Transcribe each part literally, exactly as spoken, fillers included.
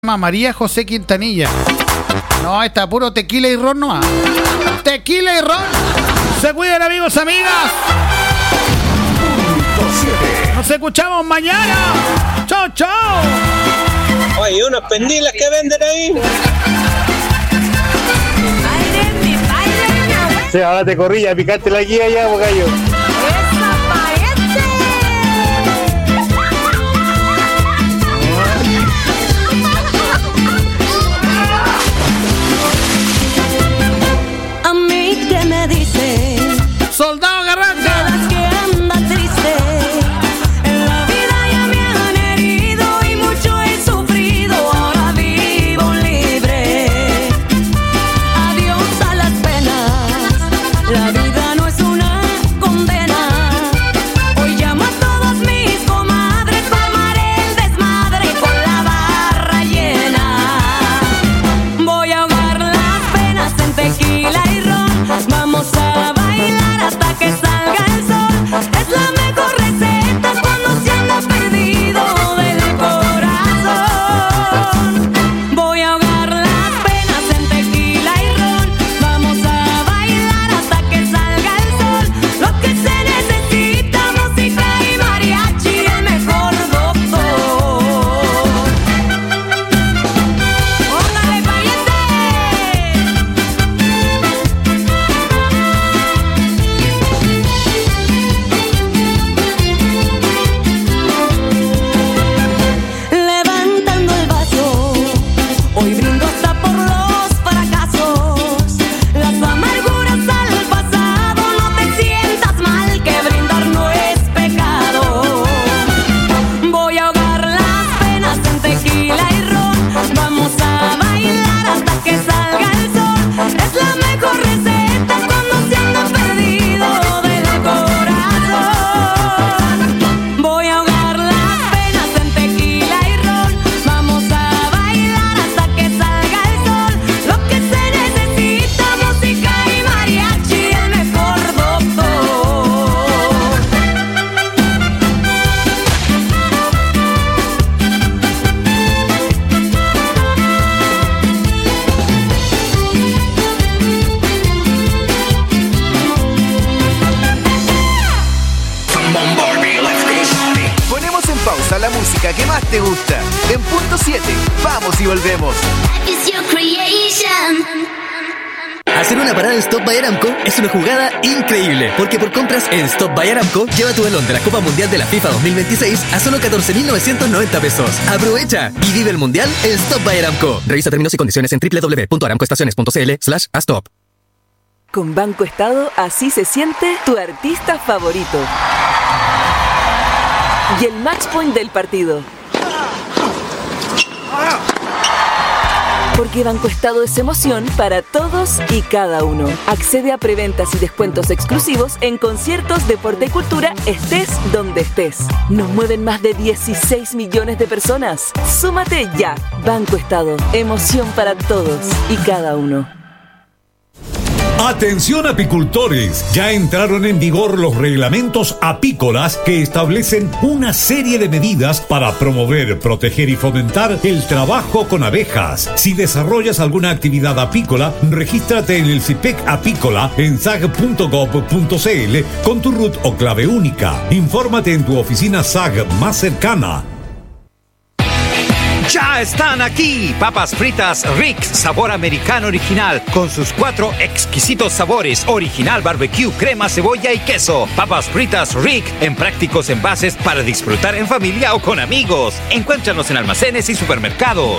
María José Quintanilla. No, está puro tequila y ron, no. Tequila y ron. Se cuidan, amigos, amigas. Nos escuchamos mañana. Chao, chao. Oye, unas pendilas que venden ahí. Sí, ahora te corrilla, picaste la guía ya, bocayo. Soldado Garranta. Que anda triste. En la vida ya me han herido y mucho he sufrido. Ahora vivo libre. Adiós a las penas. La vida no es una condena. Hoy llamo a todos mis comadres para armar el desmadre con la barra llena. Voy a ahogar las penas en tequila y ron. Vamos a bailar hasta que salga el sol. Es la mejor receta cuando se anda perdido del corazón. Voy a ahogar las penas en tequila y ron. Vamos a bailar hasta que salga el sol. Lo que se necesita, música y mariachi, el mejor doctor. ¡Póngale, pariente! Levantando el vaso, hoy brindo hasta por los fracasos, las amarguras al pasado. No te sientas mal, que brindar no es pecado. Voy a ahogar las penas en tequila y ron. Vamos a bailar hasta que salga el sol. Es la mejor receta cuando se anda perdido del corazón. Voy a ahogar las penas en tequila y ron. Vamos a bailar hasta que salga el sol. Lo que se necesita, música y mariachi, el mejor doctor. Ponemos en pausa la música que más te gusta. En punto siete, vamos y volvemos. Hacer una parada en Stop by Aramco es una jugada increíble, porque por compras en Stop by Aramco, lleva tu balón de la Copa Mundial de la FIFA dos mil veintiséis a solo catorce mil novecientos noventa pesos. ¡Aprovecha! Y vive el Mundial en Stop by Aramco. Revisa términos y condiciones en doble u doble u doble u punto aramcoestaciones punto c l slash a stop. Con Banco Estado, así se siente tu artista favorito. Y el match point del partido. Porque Banco Estado es emoción para todos y cada uno. Accede a preventas y descuentos exclusivos en conciertos, deporte y cultura, estés donde estés. Nos mueven más de dieciséis millones de personas. Súmate ya. Banco Estado. Emoción para todos y cada uno. Atención apicultores, ya entraron en vigor los reglamentos apícolas que establecen una serie de medidas para promover, proteger y fomentar el trabajo con abejas. Si desarrollas alguna actividad apícola, regístrate en el CIPEC Apícola en sag punto gov punto c l con tu R U T o clave única. Infórmate en tu oficina S A G más cercana. Ya están aquí, papas fritas Rick, sabor americano original, con sus cuatro exquisitos sabores, original, barbecue, crema, cebolla y queso. Papas fritas Rick, en prácticos envases para disfrutar en familia o con amigos. Encuéntranos en almacenes y supermercados.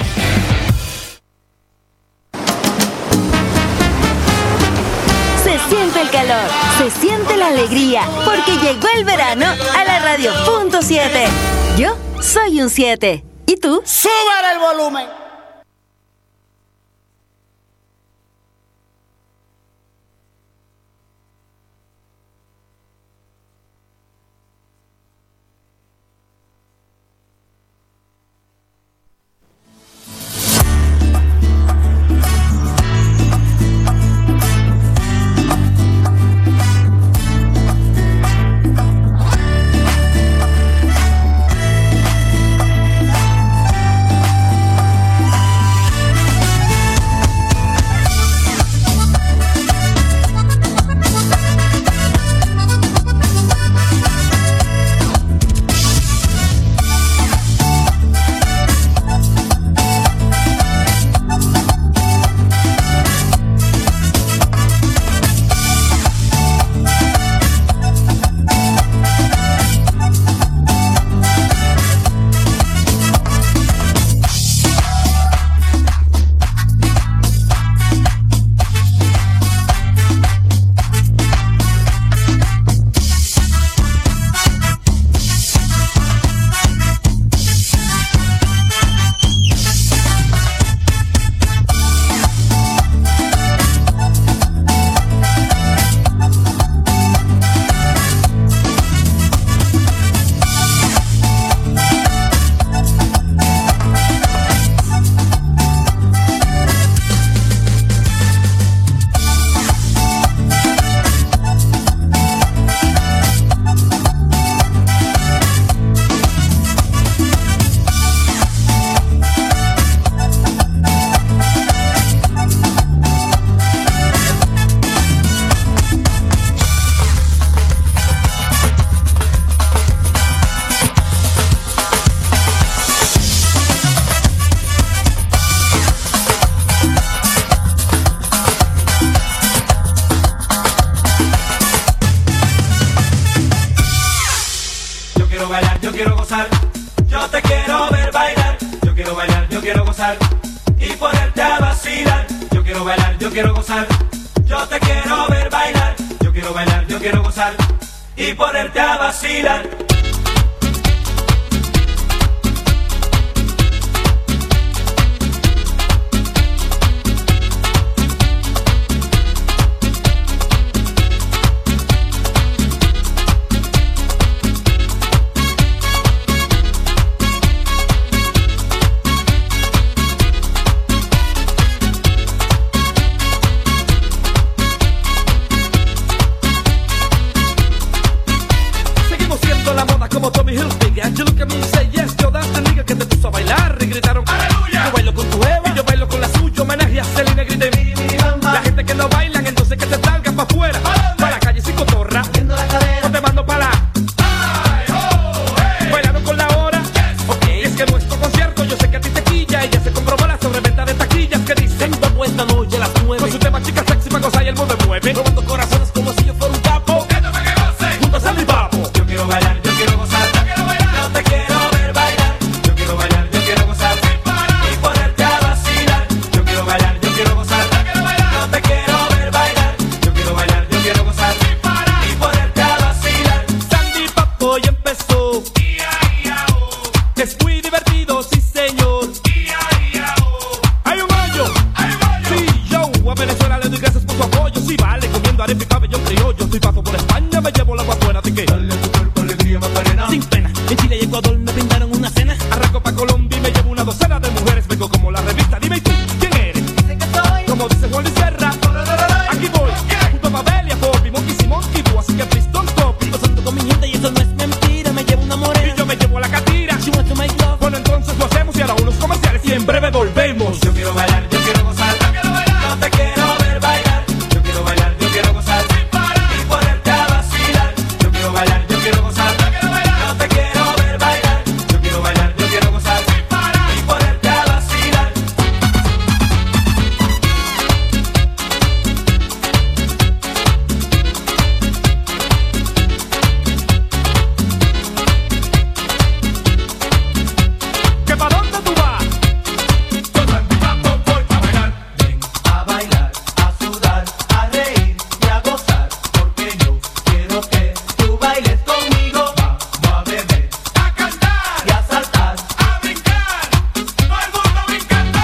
Se siente el calor, se siente la alegría, porque llegó el verano a la radio punto siete. Yo soy un siete. ¿Y tú? ¡Súbale el volumen! gozar y ponerte a vacilar. Yo quiero bailar, yo quiero gozar. Yo te quiero ver bailar. Yo quiero bailar, yo quiero gozar y ponerte a vacilar. Como Tommy Hilfiger, you look at me and say yes, yo that's the nigga que te puso a bailar y gritaron aleluya. Yo bailo con tu jeva y yo bailo con la suya, homenaje a Selena, grité mi, mi, la gente que no bailan, entonces que te salgan pa' afuera, pa' la calle sin cotorra, no te mando pa' la ay, oh, hey. Bailaron con la hora, yes. Okay. Es que nuestro concierto yo sé que a ti te quilla y ya se comprobó la sobreventa de taquillas que dicen dos esta noche a las nueve, con su tema chica sexy pa' gozar y el mundo mueve, robando corazones como si yo fuera un capo, que no me que goce, juntos a mi papo. Yo quiero bailar, yo quiero gozar, yo quiero bailar, yo te quiero ver bailar, yo quiero bailar, yo quiero gozar, sin parar, y ponerte a vacilar. Yo quiero bailar, yo quiero gozar, yo quiero bailar, yo te quiero ver bailar, yo quiero bailar, yo quiero gozar, sin parar, y ponerte a vacilar. Sandy Papo ya empezó, ia, ia, oh. Es muy divertido, sí señor, ia, ia, oh. Hay un hoyo, hay un hoyo, sí yo a Venezuela le doy gracias por su apoyo, sí vale, comiendo arepa y pabellón criollo, estoy paso por España, me llevo la agua afuera, así que dale a tu cuerpo alegría Macarena. Sin pena, en Chile y Ecuador me brindaron una cena, arranco pa' Colombia y me llevo una docena de mujeres, vengo como la revista, dime ¿y tú quién eres? Dicen que soy, como dice Juan Luis Serra, aquí voy, junto a Mabel y a Bobby, Monkey y Monkey Boo, así que please don't copy, pasando con mi gente y eso no es mentira, me llevo una morena y yo me llevo a la catira, she wants to make love, bueno entonces lo hacemos y ahora unos comerciales y en breve volvemos. Yo quiero bailar, yo quiero gozar, yo quiero bailar, no te quiero ver bailar, yo quiero bailar, yo quiero gozar, sin parar, y ponerte a vacilar. Yo quiero bailar, yo quiero gozar, yo quiero bailar, no te quiero ver bailar, yo quiero bailar, yo quiero gozar, sin parar, y ponerte a vacilar. ¿Que pa' dónde tú vas? Yo Sandy Papo voy a bailar. Ven a bailar, a sudar, a reír y a gozar, porque yo quiero que tú bailes conmigo. Vamos a beber, a cantar y a saltar, a brincar, todo el mundo brincando.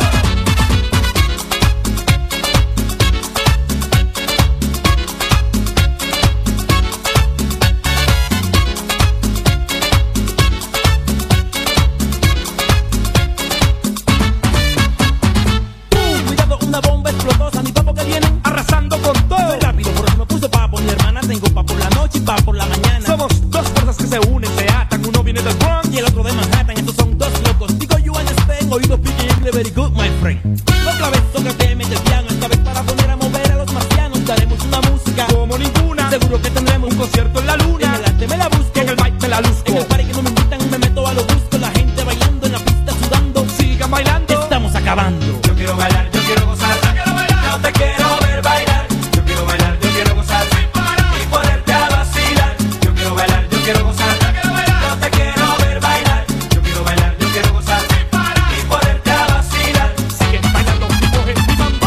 ¡Pum! Cuidado, una bomba explotó, Sandy Papo que vienen arrasando con todo. Muy rápido, por eso me puse papo. Mi hermana tengo pa' por la noche y pa' por la mañana. Somos dos fuerzas que se unen, se atan. Uno viene del Bronx y el otro de Manhattan. Estos son dos locos. Digo you understand, oídos pique y very good, my friend. Otra vez toca que mete el piano, esta vez para poner a mover a los marcianos. Daremos una música como ninguna. Seguro que tendremos un concierto en la luna. En el arte me la busco, en el mic me la luzco. En el party que no me invitan me meto a lo busco. La gente bailando en la pista sudando. Sigan bailando, estamos acabando. Yo quiero bailar, yo quiero gozar, yo quiero bailar, no te quiero ver bailar. Yo quiero bailar, yo quiero gozar, sin parar, y ponerte a vacilar. Yo quiero bailar, yo quiero gozar, yo quiero bailar, no te quiero ver bailar. Yo quiero bailar, yo quiero gozar, sin parar, y ponerte a vacilar. Sigue bailando y coge mi mambo.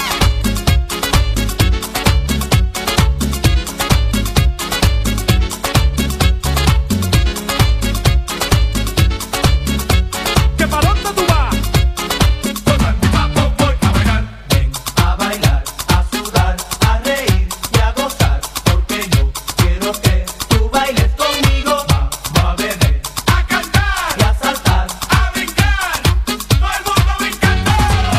¿Que pa' dónde tú vas? Yo Sandy Papo voy a bailar. Ven a bailar, a sudar, a reír y a gozar, porque yo quiero que tú bailes conmigo. Vamos a beber, a cantar y a saltar, a brincar, todo el mundo brincando.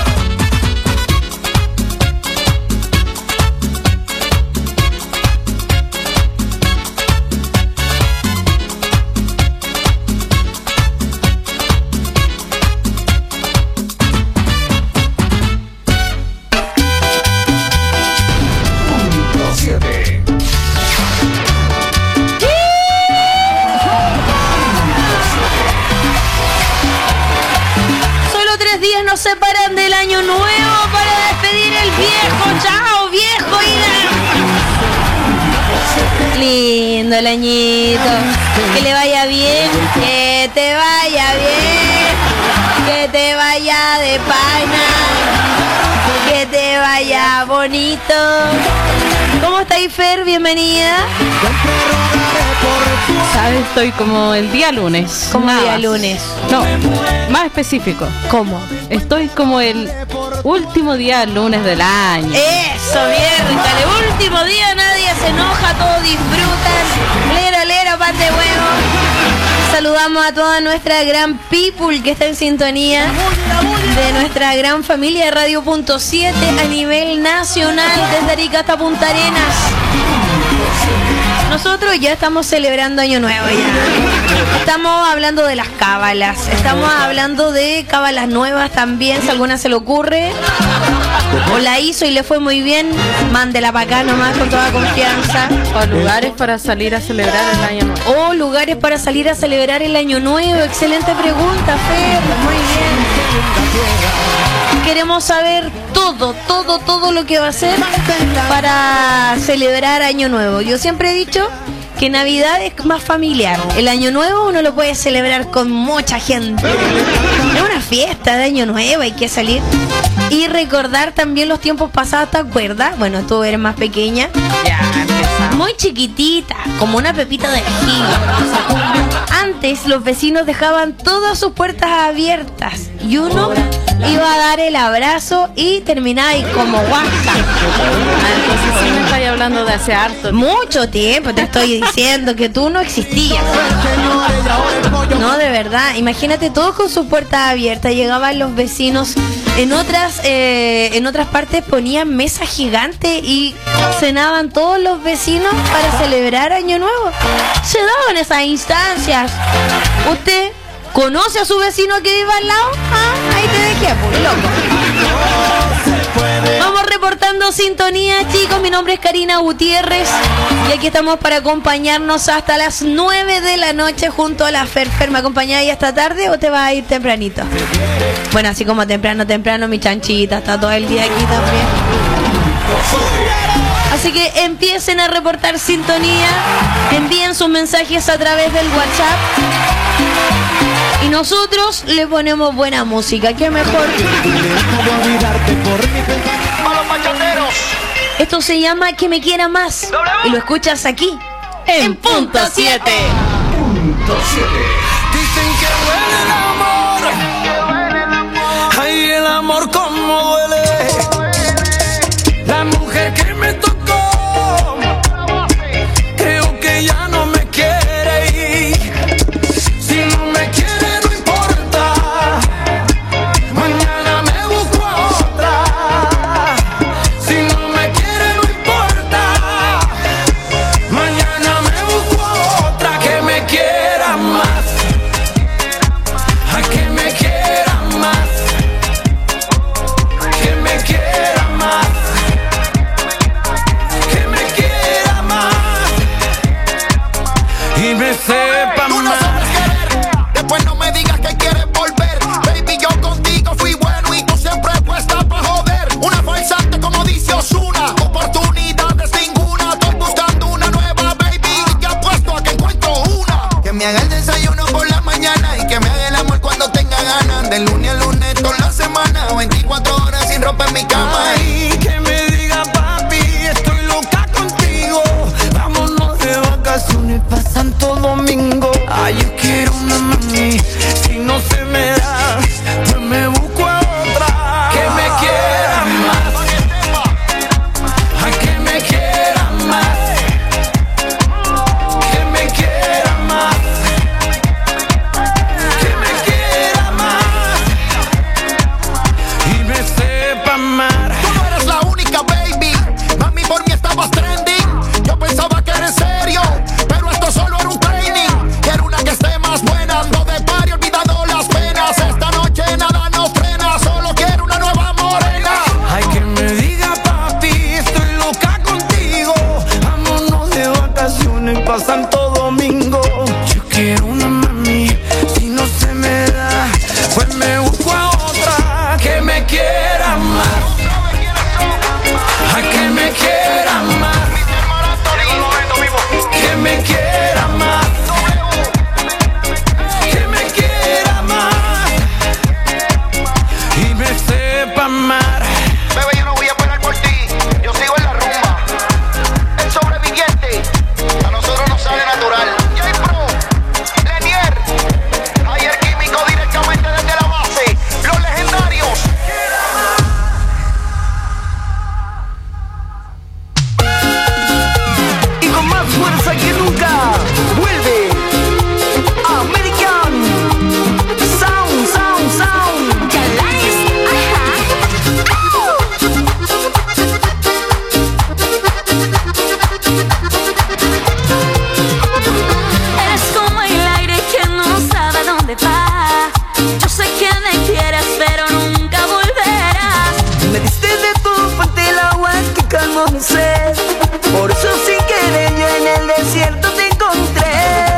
Solo tres días nos separan del año nuevo para despedir el viejo. ¡Chao, viejo! ¡Ida! Lindo el añito. Que le vaya bien. Que te vaya bien. Que te vaya de pana. Que te vaya bonito. ¿Cómo estáis, Fer? Bienvenida. ¿Sabes? Estoy como el día lunes. Como el día más. lunes. No, más específico. ¿Cómo? Estoy como el último día lunes del año. Eso, mierda. El último día nadie se enoja, todos disfrutan. Lero, lero, pan de huevo. Saludamos a toda nuestra gran people que está en sintonía de nuestra gran familia de Radio Punto siete a nivel nacional, desde Arica hasta Punta Arenas. Nosotros ya estamos celebrando Año Nuevo ya. Estamos hablando de las cábalas. Estamos hablando de cábalas nuevas también, si alguna se le ocurre. O la hizo y le fue muy bien, mándela para acá nomás con toda confianza. O lugares para salir a celebrar el Año Nuevo. O lugares para salir a celebrar el Año Nuevo. Excelente pregunta, Fer. Muy bien. Queremos saber todo, todo, todo lo que va a hacer para celebrar Año Nuevo. Yo siempre he dicho que Navidad es más familiar. El Año Nuevo uno lo puede celebrar con mucha gente. Es una fiesta de Año Nuevo, hay que salir y recordar también los tiempos pasados. ¿Te acuerdas? Bueno, tú eres más pequeña. Ya, empezamos. Muy chiquitita, como una pepita de ají. Antes los vecinos dejaban todas sus puertas abiertas y uno iba a dar el abrazo y terminaba ahí como guasca. Entonces sí me estáis hablando de hace harto. Mucho tiempo te estoy diciendo que tú no existías. No, de verdad. Imagínate todos con sus puertas abiertas. Llegaban los vecinos. En otras, eh, en otras partes ponían mesas gigantes y cenaban todos los vecinos para celebrar Año Nuevo. Se daban esas instancias. ¿Usted conoce a su vecino que vive al lado? Ah, ahí te dejé, pues, loco. Vamos reportando sintonía, chicos. Mi nombre es Karina Gutiérrez y aquí estamos para acompañarnos hasta las nueve de la noche junto a la Fer. Fer, ¿me acompañás ahí hasta tarde o te vas a ir tempranito? Bueno, así como temprano, temprano, mi chanchita está todo el día aquí también. Así que empiecen a reportar sintonía, envíen sus mensajes a través del WhatsApp y nosotros le ponemos buena música. ¿Qué mejor? Esto se llama Que me quiera más y lo escuchas aquí en, en Punto siete. Punto siete. Dicen que duele el amor. Ay, el amor como duele. La mujer que me tocó, creo que ya no me quiere ir. Si no me quiere no importa, mañana me busco a otra. Si no me quiere no importa, mañana me busco a otra que me quiera más. nace pa' amar. Bebé, yo no voy a esperar por ti. Yo sigo en la rumba. El sobreviviente. A nosotros nos sale natural. J-Pro, Lenier, Ayer Químico directamente desde la base. Los legendarios. Y con más fuerza que nunca, vuelve American Sound, Sound, Sound. Chalanes, ajá. Eres como el aire que no sabe a dónde va. Yo sé que me quieres, pero nunca volverás. Me diste de tu fuente el agua que calmó mi sed. Por eso sin querer yo en el desierto te encontré.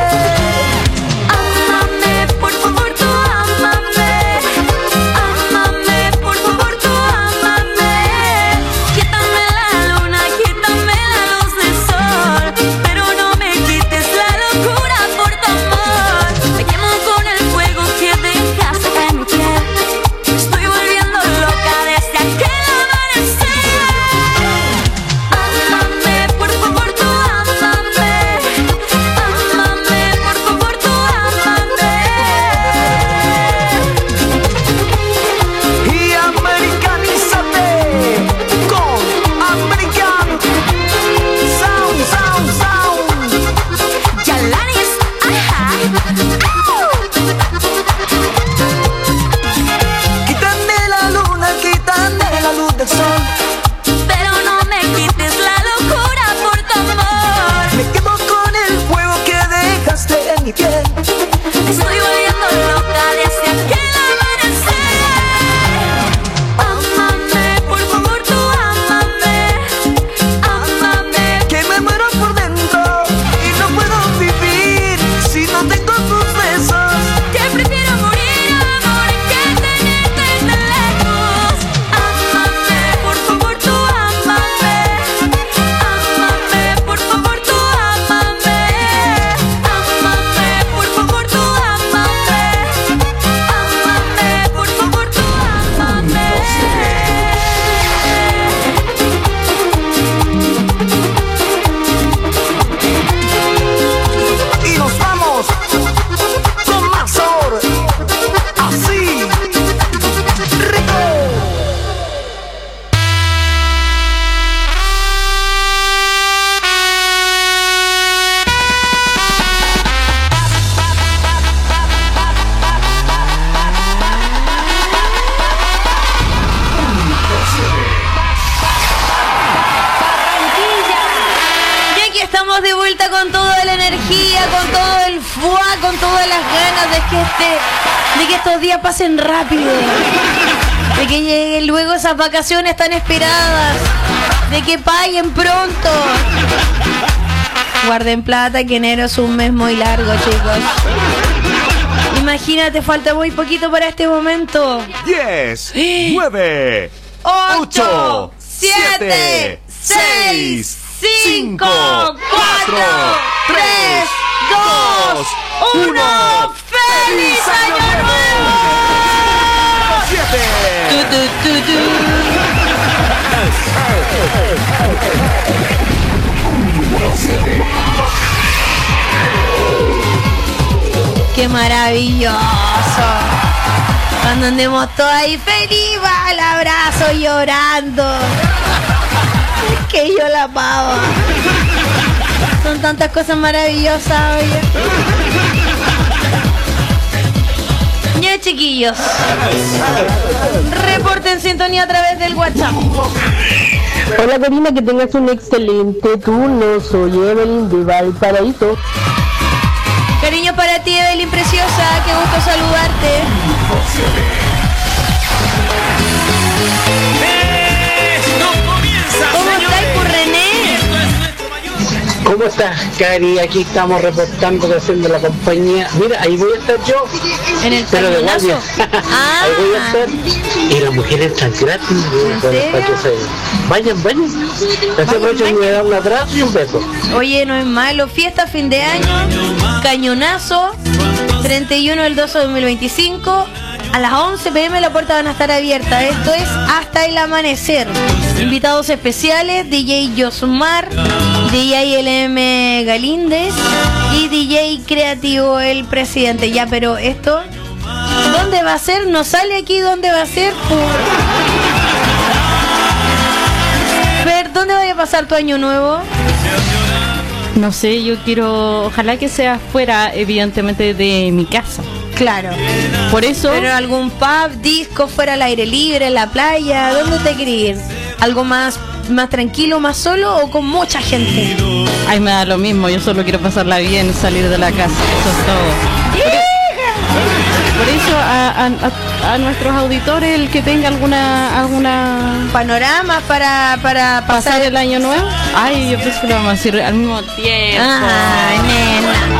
Ámame, por favor, tú ámame. Ámame, por favor, tú ámame. Quítame la luna, quítame la luz del sol, pero no me quites la locura por tu amor. Me quemo con el fuego que dejaste en mi piel. Estoy volviendo loca desde aquel amanecer. Ámame, por favor, tú ámame. Ámame, por favor, tú ámame. Y americanízate con American Sound, Sound, Sound. Chalanes, ajá. Quítame la luna, quítame la luz del sol, Pero no me quites la locura por tu amor. me quedo con el fuego que dejaste en mi piel. Estoy volviendo loca desde aquel amanecer. Ámame, por favor, tú ámame. Ámame. Que me muero por dentro y no puedo vivir si no tengo tus besos. Que prefiero morir, amor, que tenerte tan lejos. Ámame, por favor, tú ámame. Ámame, por favor, tú ámame. Ámame, por favor, tú ámame. Ámame, por favor, tú ámame. Y nos vamos con más sabor, así, rico. Y aquí estamos de vuelta con toda la energía, con todo el fuá, con todas las ganas de que este, de que estos días pasen rápido, de que lleguen luego esas vacaciones tan esperadas, de que paguen pronto. Guarden plata, que enero es un mes muy largo, chicos. Imagínate, falta muy poquito para este momento. diez, nueve, ocho, siete, seis, cinco, cuatro, tres, dos, uno. ¡Feliz Año Nuevo! Tu, tu, tu, tu. ¡Qué maravilloso! Cuando andemos todos ahí feliz, va al abrazo llorando. Es que yo la pavo. Son tantas cosas maravillosas, oye. Ya, chiquillos, reporte en sintonía a través del WhatsApp. Hola Karina, que tengas un excelente turno. Soy Evelyn de Valparaíso. Cariño para ti, Evelyn preciosa, qué gusto saludarte. ¿Cómo estás, René? ¿Cómo estás, Cari? Aquí estamos reportando que haciendo la compañía. Mira, ahí voy a estar yo. En el pero de cañonazo. guardia. Ah. Ahí voy a estar. Y las mujeres están gratis. ¿En Para, serio? para que se vayan, vayan. Ese aprovecho y me da un abrazo y un beso. Oye, no es malo. Fiesta, fin de año, cañonazo, treinta y uno del doce de dos mil veinticinco. A las once pe eme las puertas van a estar abiertas. Esto es hasta el amanecer. Invitados especiales, D J Josmar, D J L M Galíndez y D J Creativo, el presidente. Ya, pero esto, ¿dónde va a ser? No sale aquí dónde va a ser. Ver, ¿dónde vaya a pasar tu año nuevo? No sé, yo quiero, ojalá que sea fuera, evidentemente, de mi casa. Claro. Por eso. Pero algún pub, disco, fuera al aire libre, en la playa, ¿dónde te querés ir? ¿Algo más, más tranquilo, más solo o con mucha gente? Ay, me da lo mismo, yo solo quiero pasarla bien, salir de la casa, eso es todo. Por eso a, a, a, a nuestros auditores, el que tenga alguna alguna panorama para, para pasar, pasar el año nuevo. Ay, yo pensé que lo vamos a decir al mismo tiempo. Ay, nena.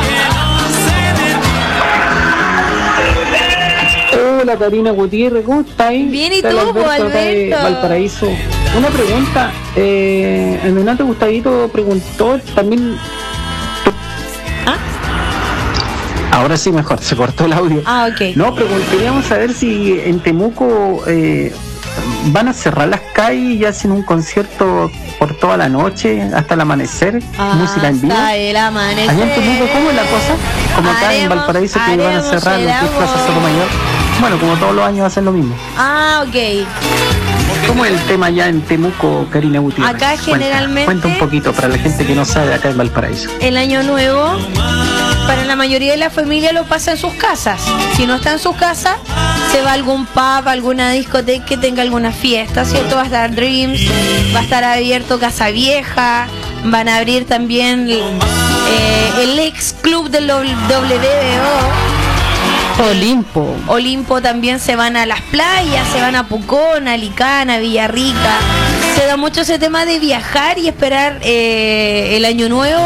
Hola Karina Gutiérrez, ¿cómo estás? Bien, ¿y tú, Alberto? Alberto? Valparaíso. Una pregunta, eh, el Renato Gustavito preguntó también. ¿Ah? Ahora sí mejor, se cortó el audio. Ah, ok. No, pero queríamos saber si en Temuco eh, van a cerrar las calles y hacen un concierto por toda la noche hasta el amanecer, ah, música en vivo. Hasta el amanecer. Allá en Temuco, ¿cómo es la cosa? Como acá haremos, en Valparaíso que van a cerrar los diez plazas Sotomayor. Bueno, como todos los años hacen lo mismo. Ah, ok. ¿Cómo es el tema allá en Temuco, Karina Gutiérrez? Acá generalmente... Cuenta, cuenta un poquito para la gente que no sabe acá en Valparaíso. El año nuevo, para la mayoría de la familia lo pasa en sus casas. Si no está en sus casas, se va a algún pub, alguna discoteca que tenga alguna fiesta, ¿cierto? Va a estar Dreams, va a estar abierto Casa Vieja, van a abrir también eh, el ex club del W B O. Olimpo. Olimpo también se van a las playas, se van a Pucón, a Licana, Villarrica. Se da mucho ese tema de viajar y esperar eh, el año nuevo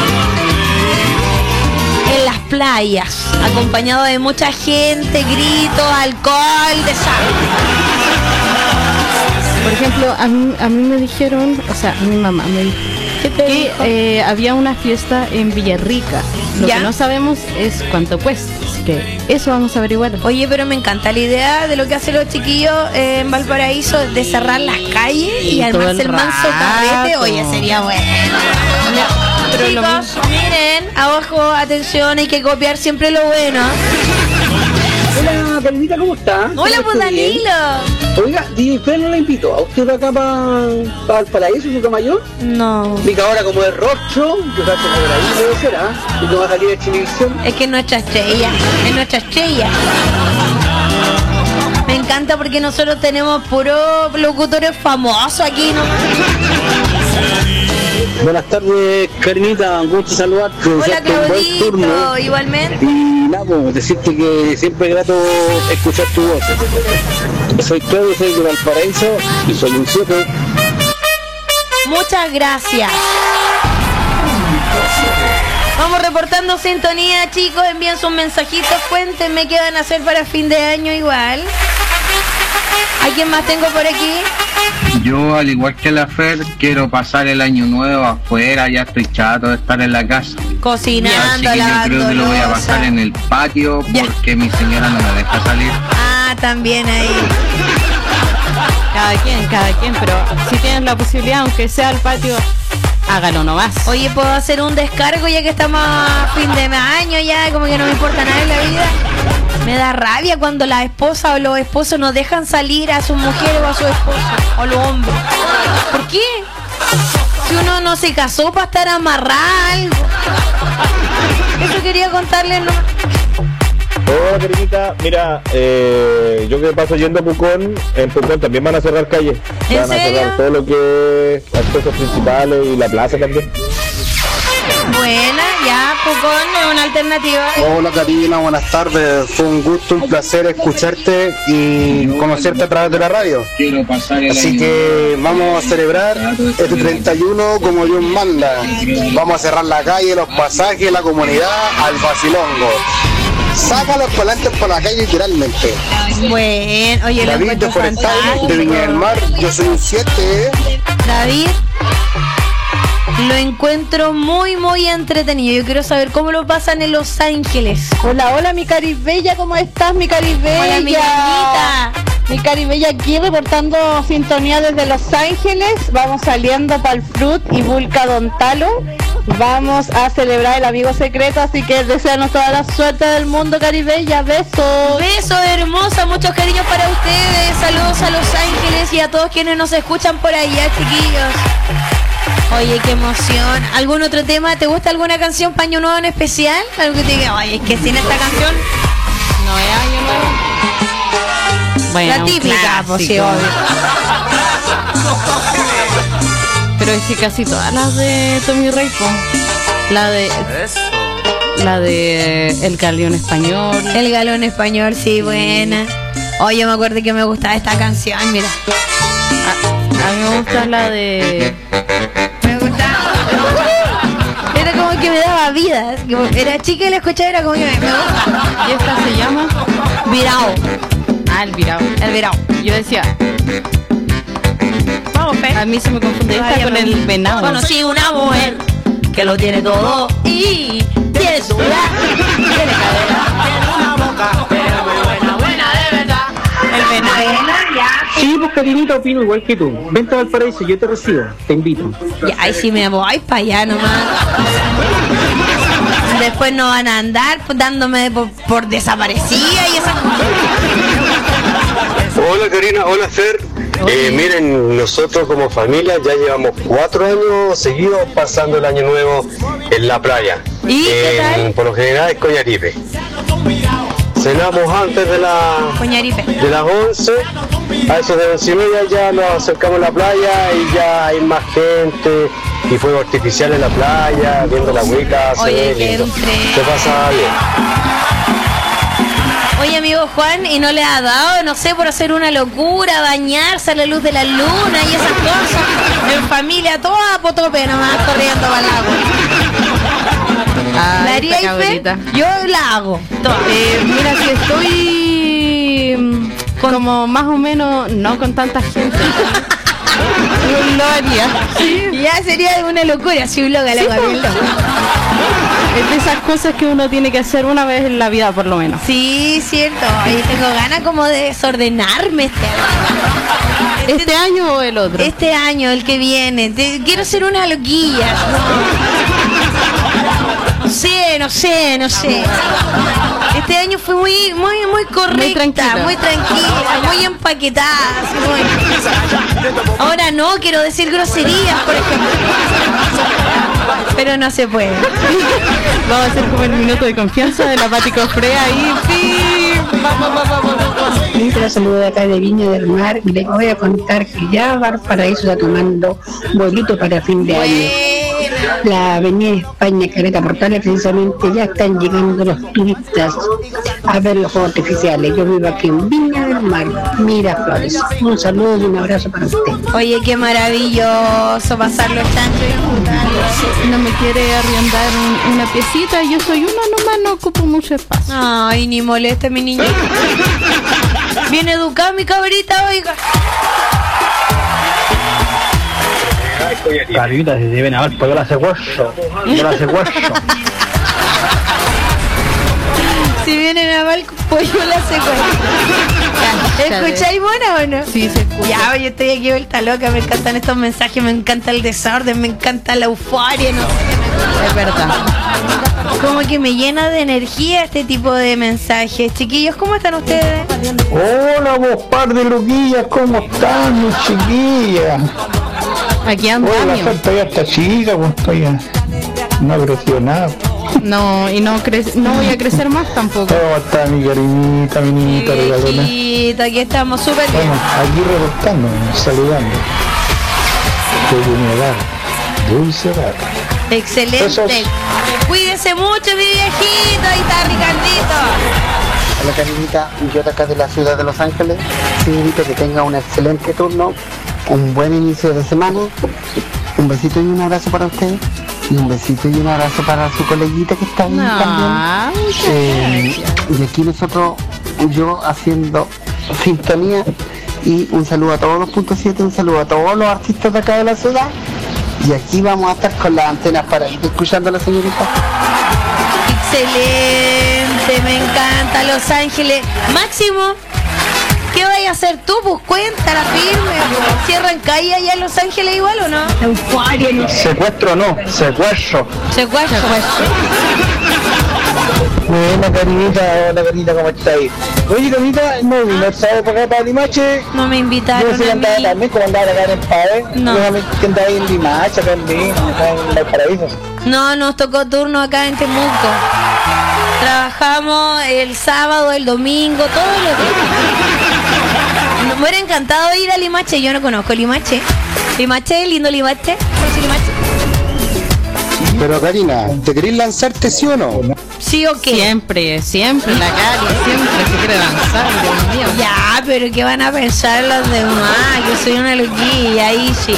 en las playas, acompañado de mucha gente, gritos, alcohol, desastre. Por ejemplo, a mí, a mí me dijeron, o sea, mi mamá me dijo que eh, había una fiesta en Villarrica. Lo ¿Ya? que no sabemos es cuánto cuesta, así que eso vamos a averiguar. Oye, pero me encanta la idea de lo que hacen los chiquillos eh, en Valparaíso, de cerrar las calles y, y armarse el, el manso carrete. Oye, sería bueno. Pero chicos, miren, abajo, atención, hay que copiar siempre lo bueno. Hola, Karinita, ¿cómo está? Hola, pues Danilo. Oiga, D J Fer no la invito. ¿A usted va acá para pa Valparaíso, Sotomayor? No. Mica ahora como de rostro, yo creo que por ahí debe ser, ¿ah? ¿Y no va a salir de televisión? Es que es nuestra estrella, es nuestra estrella. Me encanta porque nosotros tenemos puros locutores famosos aquí, ¿no? Buenas tardes, Karinita, un gusto saludarte. Hola, Claudito, igualmente. Y nada, pues, decirte que siempre es grato escuchar tu voz. Soy Claudio, soy de Valparaíso y soy un siete. Muchas gracias. Vamos reportando sintonía, chicos, envíen sus mensajitos, cuéntenme qué van a hacer para fin de año igual. ¿A quién más tengo por aquí? Yo, al igual que la Fer, quiero pasar el año nuevo afuera, ya estoy chato de estar en la casa. Cocinando, así que yo creo que lo voy a losa. pasar en el patio porque ya. Mi señora no me deja salir. Ah, también ahí. Cada quien, cada quien, pero si tienen la posibilidad, aunque sea al patio, hágalo nomás. Oye, ¿puedo hacer un descargo ya que estamos a fin de año ya? Como que no me importa nada en la vida. Me da rabia cuando las esposas o los esposos no dejan salir a sus mujeres o a su esposa o los hombres. ¿Por qué? Si uno no se casó para estar amarrado a algo. Eso quería contarles nomás. Hola, Karinita, mira, eh, yo que paso yendo a Pucón, en Pucón también van a cerrar calles. ¿En van serio? a cerrar todo lo que es accesos principales y la plaza también. Buena, ya, Pucón es una alternativa. Hola Karina, buenas tardes. Fue un gusto, un placer escucharte y conocerte a través de la radio. Así que vamos a celebrar este treinta y uno como Dios manda. Vamos a cerrar la calle, los pasajes, la comunidad al vacilongo. Saca los volantes por la calle literalmente. Bueno, oye, lo David de encuentro Forestal, fantástico. de Viña del Mar, yo soy un siete. David. Lo encuentro muy, muy entretenido. Yo quiero saber cómo lo pasan en Los Ángeles. Hola, hola, mi Caribella, ¿cómo estás, mi Caribella? Hola, mi niñita. Mi Caribella aquí reportando sintonía desde Los Ángeles. Vamos saliendo para el Fruit y Vulca Don Talo. Vamos a celebrar el amigo secreto, así que deseanos toda la suerte del mundo, Caribella. Besos. Besos, hermosa, muchos cariños para ustedes. Saludos a Los Ángeles y a todos quienes nos escuchan por allá, chiquillos. Oye, qué emoción. ¿Algún otro tema? ¿Te gusta alguna canción para Año Nuevo en especial? Algo que te diga, oye, es que sin esta canción no es Año Nuevo. Bueno, la típica, pues sí, obvio. Pero es que casi todas las de Tommy Rey, po. La de La de El Galeón Español. El Galeón Español, sí, sí. Buena. Oye, me acuerdo que me gustaba esta canción, mira. A, a mí me gusta la de... Me gustaba. Era como que me daba vida. Era chica y la escuchaba, era como que me, me gusta. ¿Y esta se llama? Virao. Ah, el Virao. El Virao. Yo decía... Vamos, Fe. A mí se me confunde esta con el venado. Conocí una mujer que lo tiene todo y tiene su edad, tiene cadera, tiene una boca, pero muy buena, buena de verdad. El venado. Sí, pues Carinito, opino igual que tú. Vente a Valparaíso, yo te recibo, te invito. Ya, ay, si me voy para allá nomás. Después no van a andar pues, dándome por, por desaparecida y esas cosas. Hola Karina, hola Fer. Eh, miren, nosotros como familia ya llevamos cuatro años seguidos pasando el año nuevo en la playa. ¿Y qué tal? Por lo general es Coñaripe. Cenamos antes de, la, de las once, a eso de once y media ya nos acercamos a la playa y ya hay más gente y fuegos artificiales en la playa, viendo la huica, se ve lindo. Se pasa bien. Oye, amigo Juan, ¿y no le ha dado, no sé, por hacer una locura, bañarse a la luz de la luna y esas cosas? En familia, toda a potope nomás, corriendo para el agua. Ah, ¿La haría Ife? Yo la hago. Eh, mira, si estoy con... como más o menos, no con tanta gente. Lo haría. Sí. Ya sería una locura si un loco la hago. Es de esas cosas que uno tiene que hacer una vez en la vida, por lo menos. Sí, cierto. Ahí tengo ganas como de desordenarme este año. ¿Este, ¿Este año o el otro? Este año, el que viene. Te, quiero ser una loquilla. No sé, no sé, no sé. Este año fue muy, muy, muy correcta, muy tranquila, muy, tranquila, muy empaquetada. Muy... Ahora no, quiero decir groserías, por ejemplo. Pero no se puede. Vamos a hacer como el minuto de confianza de la Pati Cofre ahí. ¡Pim! Vamos, vamos, vamos, vamos. La saludo de acá de Viña del Mar y les voy a contar que ya Valparaíso está tomando vuelito para fin de año. La avenida España Caleta Portales precisamente ya están llegando los turistas a ver los fuegos artificiales. Yo vivo aquí en Viña del Mar, Miraflores. Un saludo y un abrazo para usted. Oye, qué maravilloso pasar los chanchos y disfrutarlos. No me quiere arrendar un, una piecita, yo soy una nomás, no ocupo mucho espacio. Ay, ni moleste mi niña. Bien educada mi cabrita, oiga. Carita, se deben haber, pues yo la secuestro. Yo la secuestro. Si vienen a Valco, pues yo la secuestro. ¿Escucháis buena o no? Sí, se escucha. Ya, yo estoy aquí vuelta loca, me encantan estos mensajes, me encanta el desorden, me encanta la euforia, no sé. Es verdad. Como que me llena de energía este tipo de mensajes. Chiquillos, ¿cómo están ustedes? Hola, vos par de loquillas, ¿cómo están, mis chiquillas? Aquí ando. Hola, estoy hasta chica, pues estoy ya. No ha crecido nada. No, y no crece, no voy a crecer más tampoco. ¿Cómo está mi cariñita, mi niñita, regalona? Chiquita, aquí estamos súper bien. Bueno, aquí reportándome, saludando. Desde mi hogar, dulce hogar. Excelente. Besos. Cuídese mucho, mi viejito. Ahí está Ricardito. Hola, cariñita. Yo de acá de la ciudad de Los Ángeles. Señorita, que tenga un excelente turno, un buen inicio de semana. Un besito y un abrazo para usted. Y un besito y un abrazo para su coleguita que está ahí no, también. Eh, y aquí nosotros, yo haciendo sintonía. Y un saludo a todos los puntos siete, un saludo a todos los artistas de acá de la ciudad. Y aquí vamos a estar con las antenas paraditas escuchando a la señorita. Excelente, me encanta Los Ángeles. Máximo, ¿qué vais a hacer tú? Pues cuéntala firme. Pues. ¿Cierran calle allá en Los Ángeles igual o no? Secuestro no, secuestro. Secuestro. Buena, Carinita, hola, Carinita, ¿cómo estás ahí? Oye, Carinita, no vino el sábado para acá, para Limache. No me invitaron. Yo sé que andaba también, como andaba acá en Pae. No. Yo también que andaba ahí en Limache, acá en Lima, acá en Valparaíso. No, nos tocó turno acá en Temuco. Trabajamos el sábado, el domingo, todos los días. Me hubiera encantado ir a Limache, yo no conozco Limache. Limache, lindo Limache. ¿Conoces Limache? Pero Karina, ¿te querés lanzarte sí o no? ¿Sí o qué? Siempre, siempre, la Cari, siempre se quiere lanzar, Dios mío. Ya, pero ¿qué van a pensar los demás? Yo soy una loquilla, ahí sí.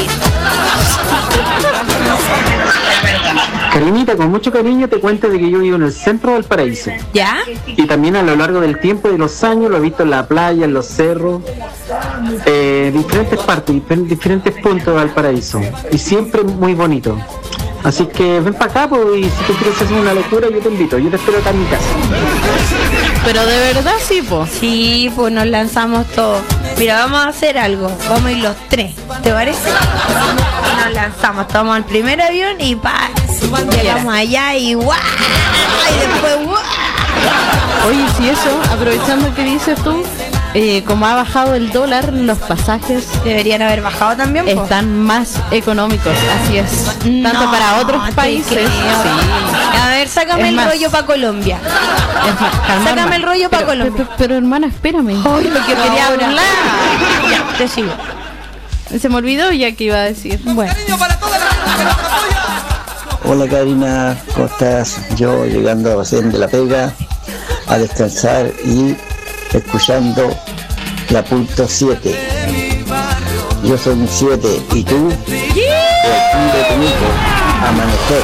Karinita, con mucho cariño te cuento de que yo vivo en el centro del paraíso. ¿Ya? Y también a lo largo del tiempo y de los años lo he visto en la playa, en los cerros, eh, diferentes partes, dif- diferentes puntos del paraíso. Y siempre muy bonito. Así que ven para acá, pues, y si tú quieres hacer una locura, yo te invito. Yo te espero acá en mi casa. Pero de verdad sí, pues. Sí, pues nos lanzamos todos. Mira, vamos a hacer algo. Vamos a ir los tres. ¿Te parece? Nos lanzamos. Tomamos el primer avión y pa. Llegamos allá y ¡guau! Y después ¡guau! Oye, si eso, aprovechando que dices tú, eh, como ha bajado el dólar, los pasajes deberían haber bajado también, po. Están más económicos, así es. Tanto No, para otros te países. creo. Sí. A ver, sácame Es el más. rollo para Colombia. Es más, calma, Sácame hermana. el rollo para Pero- Colombia. Pero, pero, hermana, espérame. Ay, lo que quería Ahora. hablar. Ya, te sigo. Se me olvidó ya que iba a decir. Bueno. Hola Karina, ¿cómo estás? Yo llegando recién de la pega a descansar y escuchando la punto siete. Yo soy un siete y tú, de aquí de Temuco, amanecer.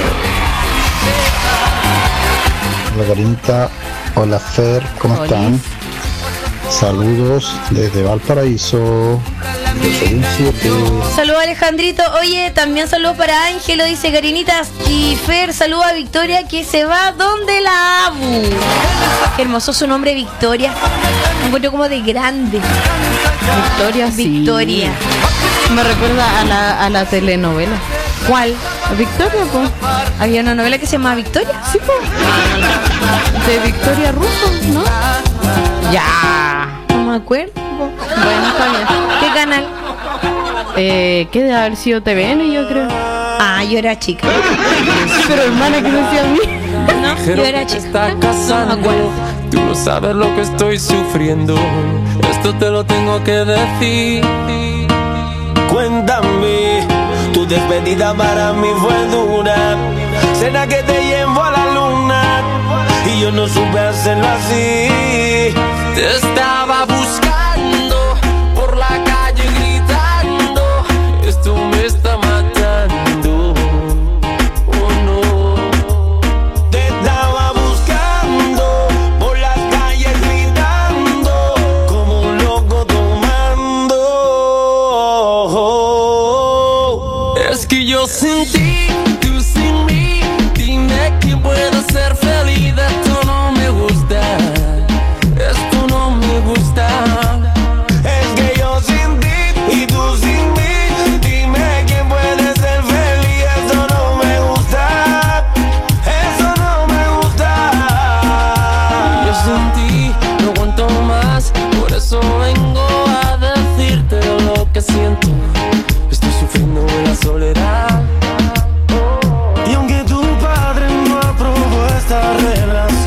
Hola Carinita, hola Fer, ¿cómo Hola. están? Saludos desde Valparaíso. Yo soy un siete. Saludos Alejandrito. Oye, también saludos para Ángelo, dice Carinitas. Y Fer, saludos a Victoria que se va donde la Abu. Qué hermoso su nombre, Victoria. Me encuentro como de grande. Victoria, sí. Victoria. Me recuerda a la, a la telenovela. ¿Cuál? Victoria, pues. ¿Había una novela que se llama Victoria? Sí, pues. De Victoria Russo, ¿no? Ya. No me acuerdo. Bueno, está bien. ¿Qué canal? Eh, ¿Qué debe haber sido T V N, yo creo? Ah, yo era chica. Pero hermana, ¿qué decía a mí? No, yo era chica. Está casando, tú no sabes lo que estoy sufriendo. Esto te lo tengo que decir. Cuéntame, tu despedida para mí fue dura. Será que te llevo a la luna y yo no supe hacerlo así. Te estaba buscando por la calle gritando. Esto me está matando. Oh no. Te estaba buscando por las calles gritando como un loco tomando. Es que yo sin ti, tú sin mí. Dime quién puede ser feliz. Esto no me gusta. Esto no me gusta. Es que yo sin ti y tú sin mí. Dime quién puede ser feliz. Eso no me gusta. Eso no me gusta. Yo sin ti no aguanto más. Por eso vengo a decirte lo que siento. Estoy sufriendo en la soledad. Y aunque tu padre no aprobó esta relación,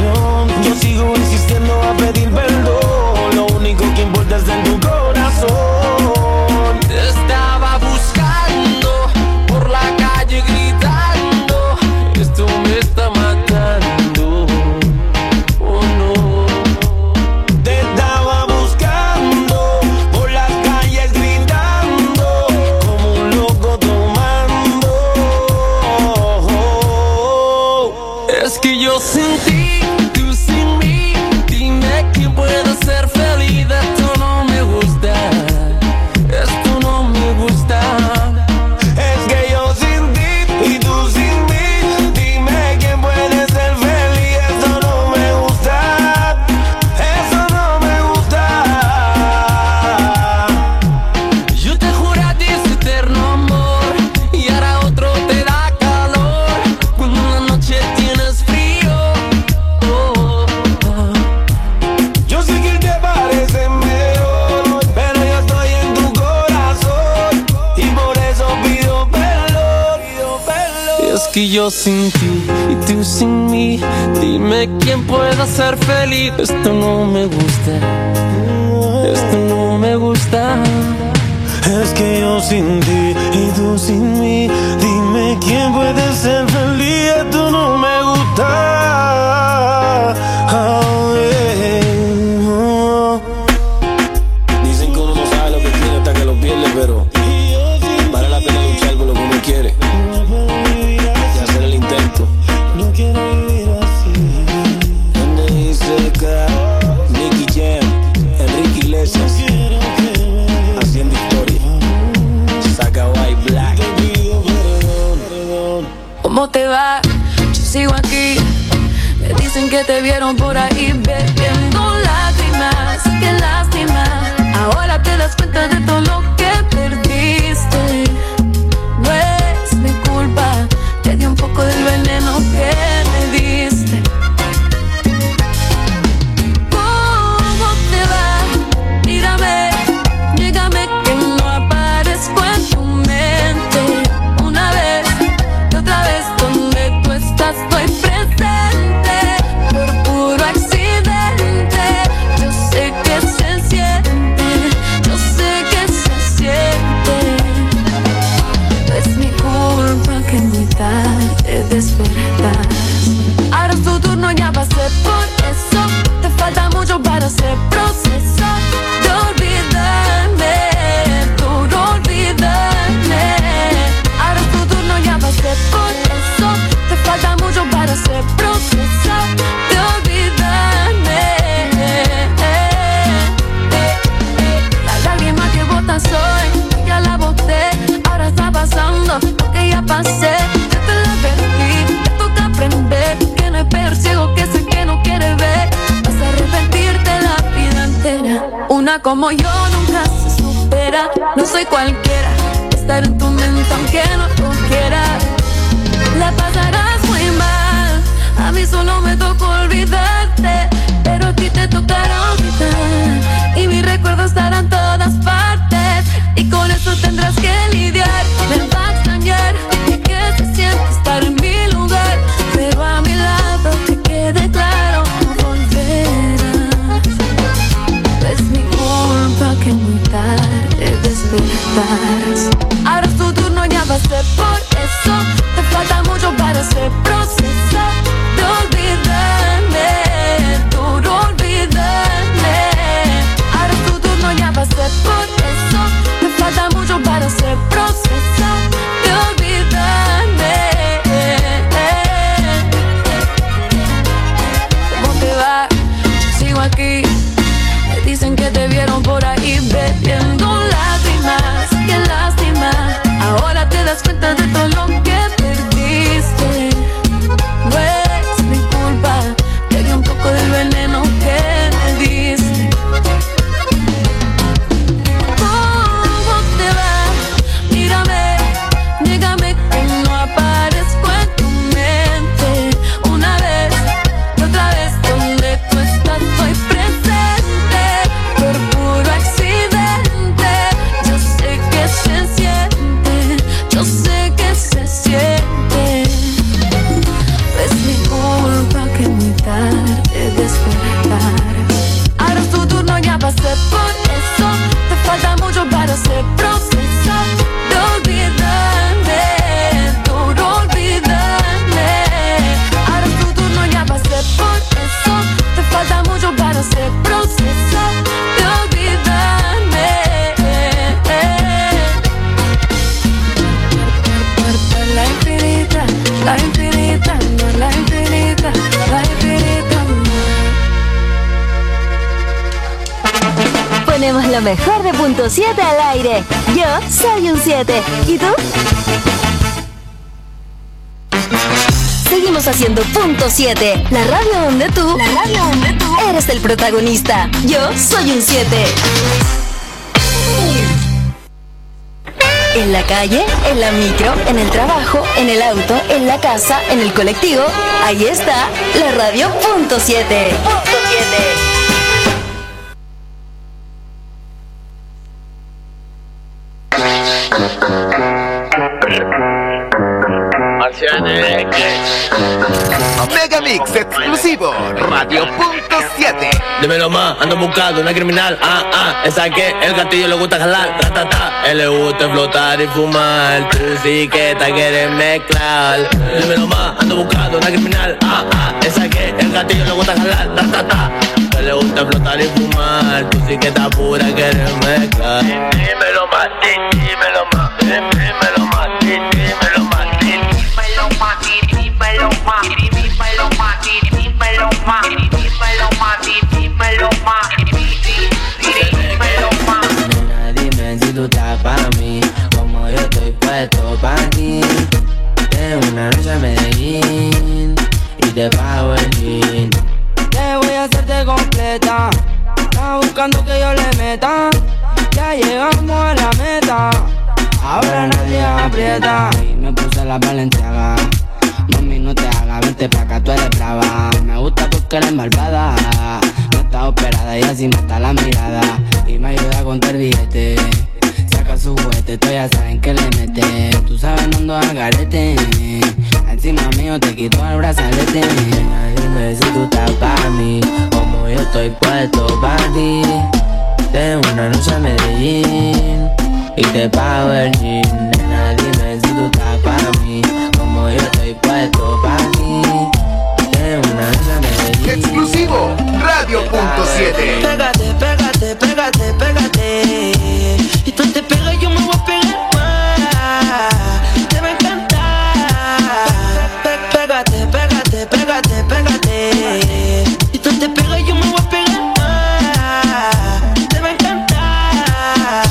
que yo sin ti y tú sin mí. Dime quién pueda ser feliz. Esto no me gusta, esto no me gusta. Es que yo sin ti y tú sin mí. Dime quién puede ser feliz. Esto no me gusta. Oh, yeah. Oh. Dicen que uno no sabe lo que tiene hasta que lo pierde, pero vale la pena luchar por lo que uno quiere y hacer el intento. No quiero vivir así. Donde dice que Nicky Jam, Enrique Iglesias, haciendo historia. Saca White Black. ¿Cómo te va? Yo sigo aquí. Me dicen que te vieron por ahí bebiendo lágrimas. Qué lástima. Ahora te das cuenta de todo lo que perdiste. No es mi culpa. Te di un poco del veneno que me diste. ¿Cómo te va? Mírame, dígame que no aparezco en tu mente. Una vez y otra vez donde tú estás estoy presente. Por puro accidente. Yo sé que se siente. Yo sé que se siente. No es mi culpa que muy tarde despertar. Ahora es tu turno, ya pasé por eso. Te falta mucho para hacer proceso de olvidarme, tú no olvidarme. Ahora es tu turno, ya pasé por eso. Te falta mucho para hacer proceso de olvidarme. La lágrima que botas hoy, ya la boté. Ahora está pasando lo que ya pasé. Ya te lo advertí, te toca aprender que no es peor ciego que ese que no quiere ver. Vas a arrepentirte la vida entera. Una como yo nunca se supera. No soy cualquiera, estar en tu mente aunque no lo quiera. La pasarás muy mal. A mí solo me tocó olvidarte, pero a ti te tocará olvidar. Y mis recuerdos estarán en todas partes, y con eso tendrás que lidiar. Me va a extrañar y que se siente estar en mi lugar, pero a mi lado que quede claro, no volverás. Es mi culpa que muy tarde despertarás. Ahora es tu turno, ya pasé por eso. Te falta mucho para hacer proceso de olvidarme, tú no olvidarme. Ahora es tu turno, ya pasé por eso. Te falta mucho para hacer proceso de olvidarme. ¿Cómo te va? Yo sigo aquí. Me dicen que te vieron por ahí bebiendo lágrimas. Qué lástima. Ahora te das cuenta de todo lo que perdiste. No es mi culpa. Te di un poco del veneno que me diste. ¿Cómo te va? Mírame, dígame que no aparezco en tu mente. Una vez y otra vez donde tú estás estoy presente. Por puro accidente. Yo sé que se siente. Yo sé que se siente. Es mi culpa que muy tarde despertar. Ahora es tu turno, ya pasé por eso. Te falta mucho para hacer proceso de olvidarme, tú no olvidarme. Ahora es tu turno, ya pasé por eso. Te falta mucho para hacer proceso de olvidarme. La infinita, la infinita, no la infinita, la infinita. Ponemos lo mejor de punto siete al aire. Yo soy un siete. ¿Y tú? Seguimos haciendo punto siete, la radio donde tú, la radio donde tú eres el protagonista. Yo soy un siete. En la calle, en la micro, en el trabajo, en el auto, en la casa, en el colectivo, ahí está la radio punto siete. Punto siete. Canciones. Mega Mix exclusivo, Radio Punto siete. Dímelo más, ando buscando una criminal. Ah, ah, esa que el gatillo le gusta jalar. Ta, ta, ta. Él le gusta explotar y fumar. Tú sí que te quieres mezclar. Dímelo más, ando buscando una criminal. Ah, ah, esa que el gatillo le gusta jalar. Ta, ta, ta. Él le gusta explotar y fumar. Tú sí que estás pura, quieres mezclar. Dímelo más, dímelo más, dímelo más, dímelo más, dímelo más, dímelo más, dímelo más, dímelo más, dímelo más, dímelo más, dímelo más. Nena, dime si tú estás pa' mí, como yo estoy puesto pa' ti. De una noche a Medellín y te pago el jean. Te voy a hacerte completa. Estás buscando que yo le meta. Ya llegamos a la meta. Ahora nadie aprieta. Y me puse la Balenciaga. Mami, no te hagas, vente pa' acá, tú eres brava. Me gusta porque eres malvada. No está operada y así mata la mirada. Y me ayuda a contar billete. Saca su juguete, tú ya saben que le mete. Tú sabes, no ando al garete. Encima mío te quito el brazalete. Dime si tú estás pa' mí, como yo estoy puesto pa' ti. De una noche a Medellín y te pago el jean. Nena, dime si tú estás pa' mí, como yo estoy puesto pa' ti. De una noche a Medellín. Exclusivo, Radio Punto siete. Pégate, pégate, pégate, pégate. Y tú te pegas y yo me voy a pegar más. Te va a encantar. Pégate, pégate, pégate, pégate. Y tú te pegas y yo me voy a pegar más. Te va a encantar.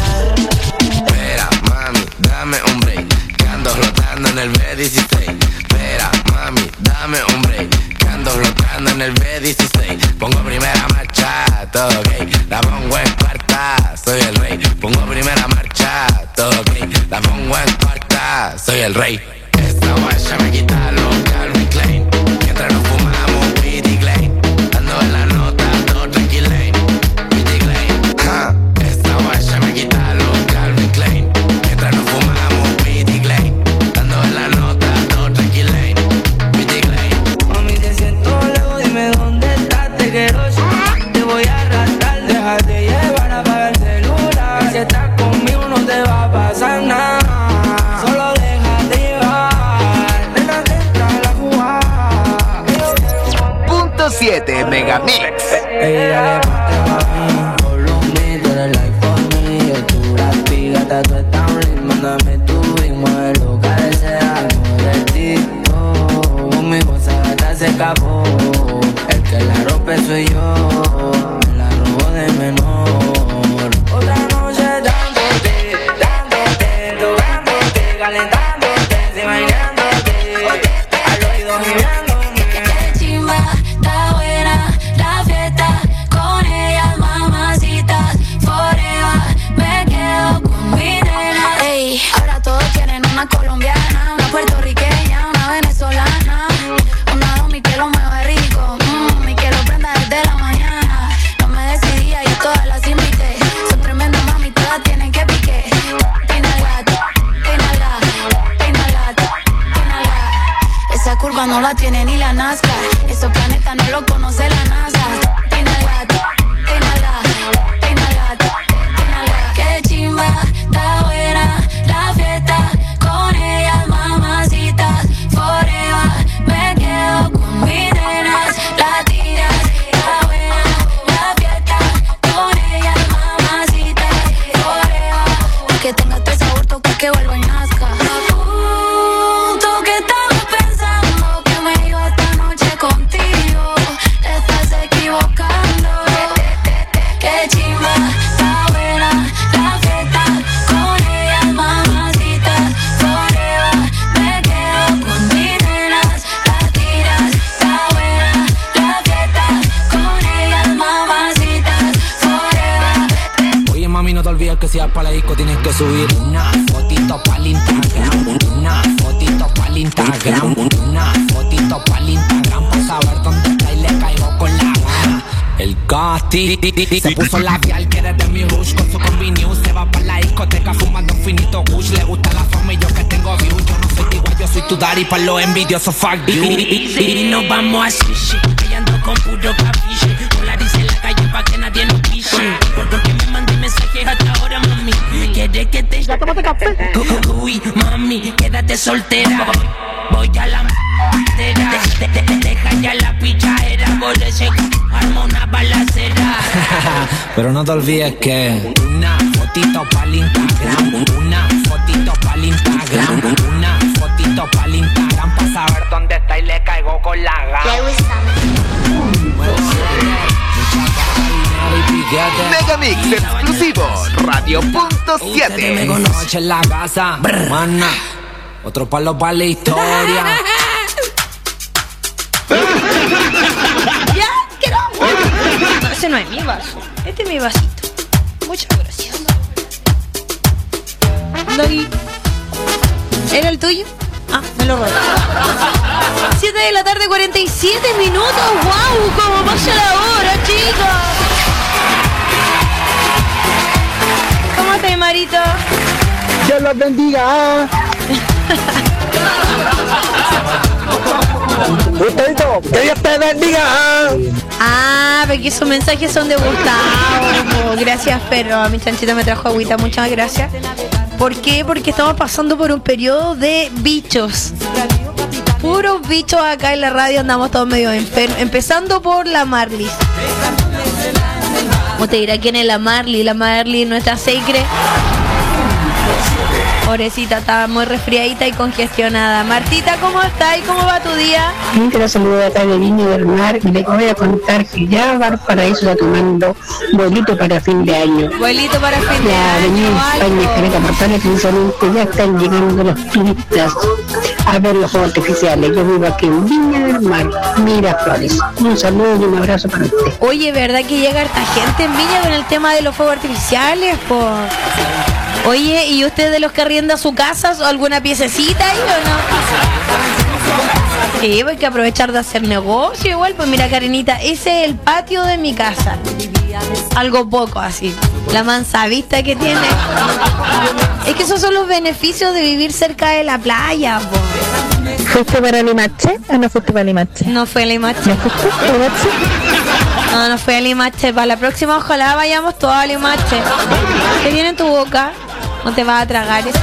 Espera, mami, dame un break, que ando flotando en el B dieciséis. Espera, mami, dame un break, que ando flotando en el B dieciséis. Pongo primera marcha, todo ok, la pongo en cuarta, soy el rey. Pongo primera marcha, todo ok, la pongo en cuarta, soy el rey. Esta guaya me quita los Calvin Klein, mientras nos fumamos Pity Klein. Ando en la nota, todo tranquilane, Pity Klein. Ja. Esta guaya me quita los Calvin Klein, mientras nos fumamos Pity Klein. Ando en la nota, todo tranquilane, Pity Klein. Mami, te siento lejos, dime dónde estás, te quiero yo. Te voy a arrastrar, déjate llevar, apaga el celular. Y si estás conmigo no te va a pasar nada. Solo déjate llevar, nena, te trae la jugada. Punto siete Mega Mix. Ella le gusta mami, volumen, tú eres like for me. Yo tú la pigata, tú estás un mándame tu y mueve lo que desea, de ti. Oh, conmigo esa gata se escapó. El que la rompe soy yo, me la robo de menor. Otra noche dándote, dándote, tocándote, calentándote, encima bailándote, al oído girándome. Qué chimba, está buena la fiesta, con ellas mamacitas, forever me quedo con mi nena. Ey, ahora todos quieren una colombiana, una puertorriqueña, una venezolana, una domi que lo mueve rico, mmm, y que lo prenda desde la mañana. No me decidía y todas las invité, son tremendas mami, todas tienen que pique. Pínala, pínala, pínala, pínala. Esa curva no la tiene ni la NASCAR, esos planetas no lo conoce la NASA. Pínala, pínala, pínala, pínala. Qué chimba, está buena la fiesta, con ellas mamacitas, forever me quedo con mis nenas latinas. Está buena la fiesta, con ellas mamacitas, forever. Que tenga tu sabor, toca que vuelva y nazca. Tú que estabas pensando que me iba esta noche contigo, te estás equivocando. Qué chimba, está buena la fiesta, con ellas mamacitas, forever me quedo con mis nenas latinas. Está buena la fiesta, con ellas mamacitas, forever. Oye mami, no te olvides que si vas pa' la disco tienes que subir una fotito pa'l Instagram, una fotito pa'l Instagram, una fotito pa'l Instagram, pa' saber dónde está y le caigo con la gana. El Casti se puso labial, quiere de mi rush con su combi news. Se va pa' la discoteca fumando un finito kush. Le gusta la fama y yo que tengo view. Yo no soy igual, yo soy tu daddy pa' los envidiosos, fuck you. Y, y, y, y nos vamos a sushi. Ella ando con puro capiche. Polarice en la calle pa' que nadie nos piche. Porque me mandé mensajes hasta ahora, mami. ¿Quieres que te... Ya tómate café. Uy, mami, quédate soltera. Voy a la m***era. Te, te, te, deja ya la pichadera. Por ese arma una balacera. Pero no te olvides que una fotito pa'l Instagram, una fotito pa'l Instagram, una fotito pa'l Instagram pa' saber dónde está y le caigo con la gana. Megamix exclusivo Radio Punto siete. Tengo noche en la casa, mana. Otro palo para la historia. Ya, que no. No, ese no es mi vaso. Este es mi vasito. Muchas gracias. Doggy. ¿Era el tuyo? Ah, me lo robé. siete de la tarde, cuarenta y siete minutos. ¡Wow! ¿Cómo pasa la hora, chicos? ¿Cómo estás, Marito? Dios los bendiga. Gustavo, que Dios te bendiga. Ah, porque esos mensajes son de Gustavo. Gracias, pero mi chanchita me trajo agüita. Muchas gracias. ¿Por qué? Porque estamos pasando por un periodo de bichos. Puros bichos acá en la radio, andamos todos medio enfermos. Empezando por la Marley. ¿Cómo te dirá quién es la Marley? La Marley, nuestra secre. Pobrecita, estaba muy resfriadita y congestionada. Martita, ¿cómo estás y cómo va tu día? Te la saludo de acá de Viña del Mar y le voy a contar que ya Valparaíso está tomando vuelito para fin de año. Vuelito para fin de la año. Avenida España, Caleta Portales, precisamente ya están llegando los turistas a ver los fuegos artificiales. Yo vivo aquí en Viña del Mar, Miraflores. Un saludo y un abrazo para usted. Oye, ¿verdad que llega harta gente en Viña con el tema de los fuegos artificiales? Por... Oye, ¿y usted de los que arrienda su casa o alguna piececita ahí o no? Sí, pues hay que aprovechar de hacer negocio igual. Pues mira, Karenita, ese es el patio de mi casa. Algo poco así. La mansa vista que tiene. Es que esos son los beneficios de vivir cerca de la playa, po. ¿Fuiste para Limache o no fuiste para Limache? No fue a Limache. ¿No fuiste a Limache? No, no fue a Limache. Para la próxima ojalá vayamos todos a Limache. ¿Qué viene en tu boca? ¿No te vas a tragar eso?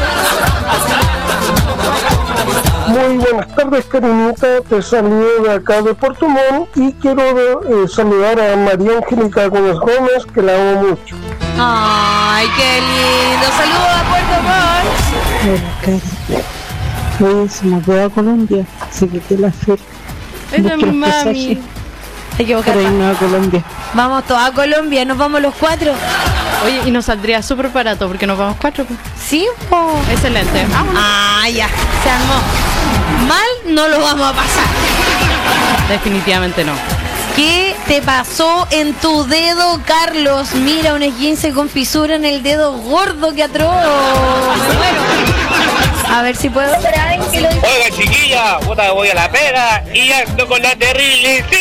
Muy buenas tardes, Karenita. Te saludo de acá de Puerto Montt y quiero eh, saludar a María Angélica Gómez Gómez, que la amo mucho. Ay, qué lindo. Saludos a Puerto Montt. Hoy se nos fue a Colombia, así que te la fe. Esa es mi mami. Te equivocaste. Para irnos a Colombia. Vamos todos a Colombia, nos vamos los cuatro. Oye, y nos saldría súper barato porque nos vamos cuatro. Pues. Sí, po. Excelente. Vámonos. Ah, ya. Se armó. Mal no lo vamos a pasar. Definitivamente no. ¿Qué te pasó en tu dedo, Carlos? Mira, un esguince con fisura en el dedo gordo, que atroz. Bueno, a ver si puedo. Oiga, chiquilla, puta, voy a la pega y ando con la terrible. ¡Sí!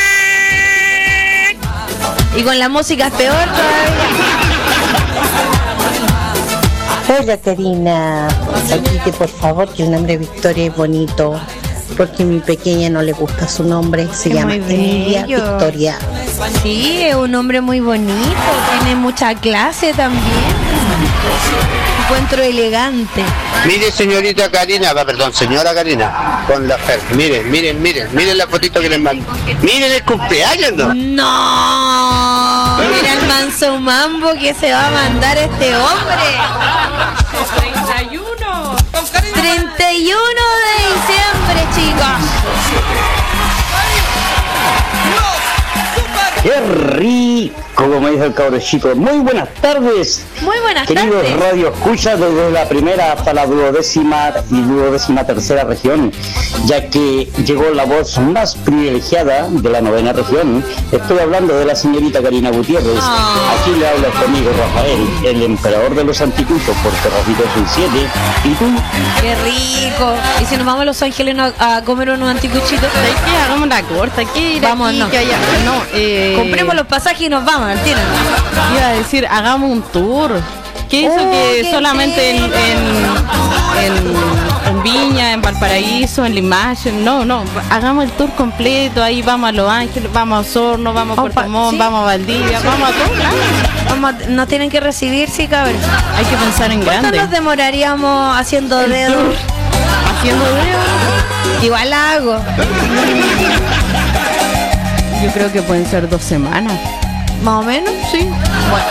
Y con la música es peor todavía. Hola, Karina. Aquí por favor, que el nombre Victoria es bonito. Porque a mi pequeña no le gusta su nombre. Se Es llama muy Emilia bello. Victoria. Sí, es un hombre muy bonito. Tiene mucha clase también. Encuentro elegante. Mire, señorita Karina, va, perdón, señora Karina, con la Fer. Miren, miren, miren, miren la fotito que les mando. Miren el cumpleaños, ¿no? No, mira el manso mambo que se va a mandar este hombre. treinta y uno. treinta y uno de diciembre, chicos. ¡Qué rico! Como dijo el cabro chico. Muy buenas tardes. Muy buenas Queridos tardes. radio escuchas desde la primera hasta la duodécima y duodécima tercera región, ya que llegó la voz más privilegiada de la novena región. Estoy hablando de la señorita Karina Gutiérrez. Oh. Aquí le habla conmigo Rafael, el emperador de los anticuchos por Terracito siete. ¿Y tú? Qué rico. Y si nos vamos a Los Ángeles a, a comer unos anticuchitos. ¿Sabes qué? Hagamos la corta. ¿Qué ir Vamos, aquí, no. que allá? No, eh... Compremos los pasajes y nos vamos al tiro. Iba a decir, hagamos un tour. ¿Qué hizo Oh, que qué solamente en, en, en, en Viña, en Valparaíso, Valparaíso, en Limache. No, no, hagamos el tour completo. Ahí vamos a Los Ángeles, vamos a Osorno, vamos a Puerto Montt, ¿sí? Vamos a Valdivia, vamos a todos lados. Vamos a, nos tienen que recibir, sí, cabrón. Hay que pensar en grande. ¿Cuánto nos demoraríamos haciendo el dedo? Tour. Haciendo dedo. Igual la hago. Yo creo que pueden ser dos semanas. ¿Más o menos? Sí. Bueno.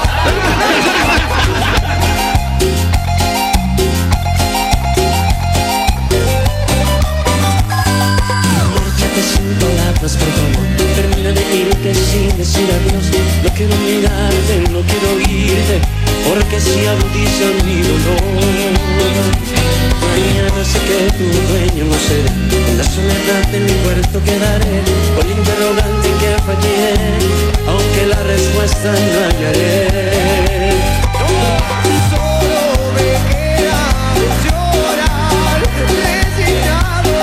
Sin palabras, por favor, termina de irte sin decir adiós. No quiero mirarte, no quiero oírte, porque si agudiza mi dolor. Mañana sé que tu dueño no seré, en la soledad de mi puerto quedaré, con interrogante que fallé, aunque la respuesta no hallaré. Solo me queda llorar, resignado.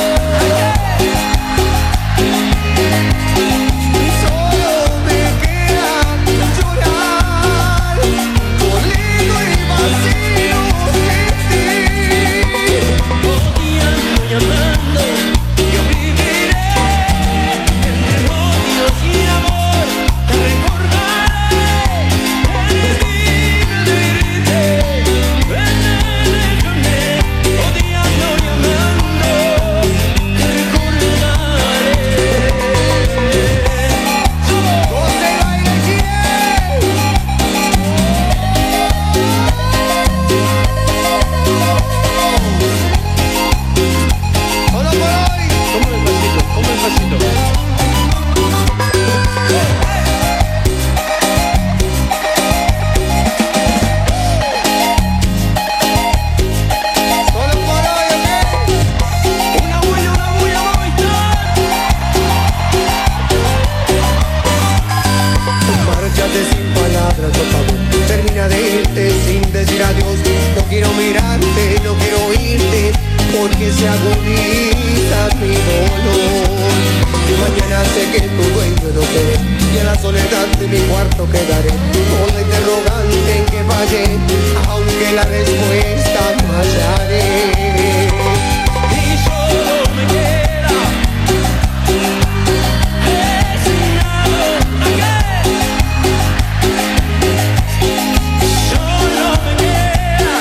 Porque se agudiza mi dolor. Y mañana sé que tu dueño no seré, y en la soledad de mi cuarto quedaré, con la interrogante en que fallé, aunque la respuesta no hallaré. Y solo me queda resignado, solo me queda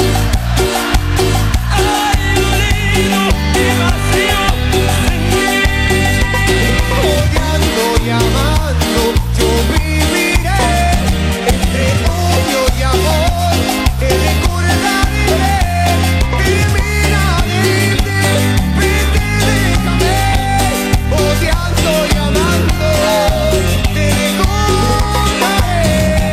llamando, yo viviré entre odio y amor, te recordaré, termina de irte, vete, déjame, odiando y amando, te recordaré.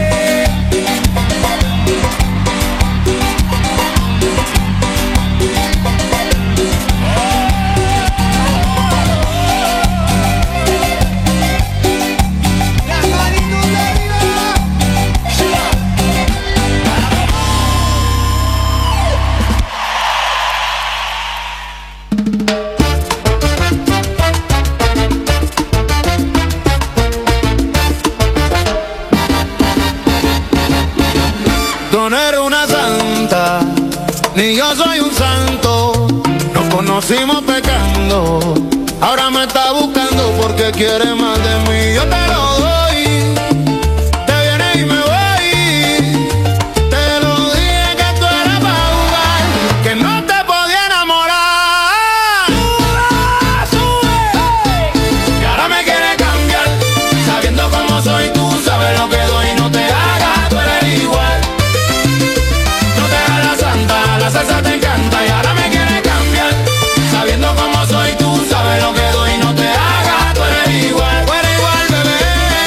Tú no eres una santa, ni yo soy un santo. Nos conocimos pecando, ahora me está buscando porque quiere más de mí. Yo te lo doy, te vienes y me voy. Te lo dije que tú eras para jugar, que no te podía enamorar. Sube, sube. Y ahora me quiere cambiar, sabiendo cómo soy, tú sabes lo que doy, no te hagas, tú eres igual. La salsa te encanta y ahora me quiere cambiar, sabiendo cómo soy, tú sabes lo que doy, no te hagas, tú eres igual, tú eres igual, bebé.